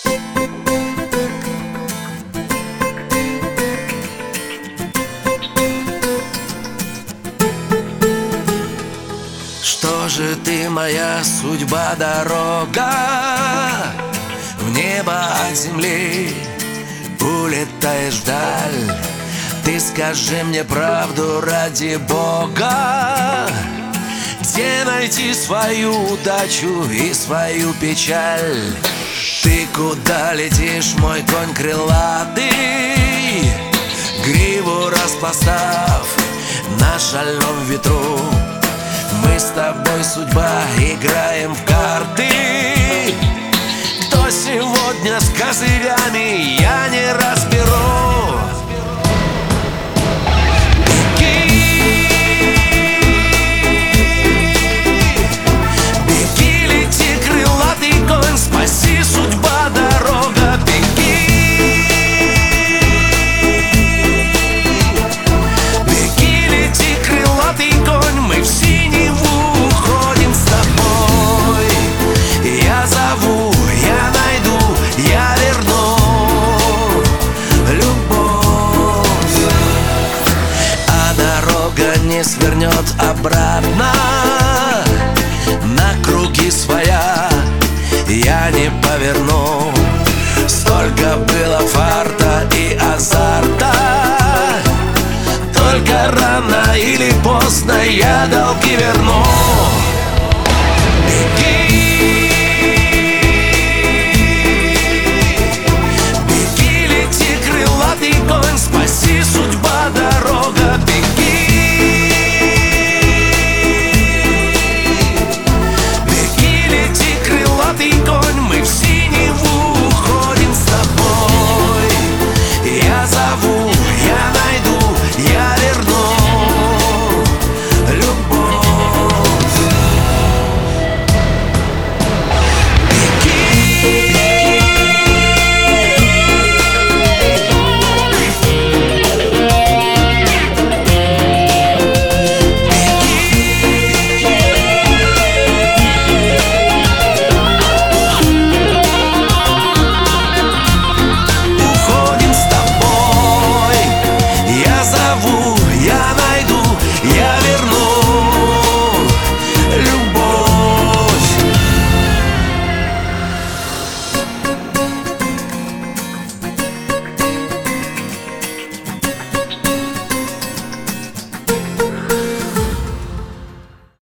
Что же ты, моя судьба, дорога в небо от земли, улетаешь вдаль. Ты скажи мне правду ради Бога, где найти свою удачу и свою печаль? Ты куда летишь, мой конь крылатый, гриву распластав на шальном ветру? Мы с тобой, судьба, играем в карты. Кто сегодня с козырями, я не разберу. Беги, лети, крылатый конь, спаси, судьба, дорога, беги. Беги, лети, крылатый конь, мы в синеву уходим с тобой. Я зову, я найду, я верну любовь, а дорога не свернет обратно на круги своя. Я не поверну, столько было фарта и азарта, только рано или поздно я долги верну.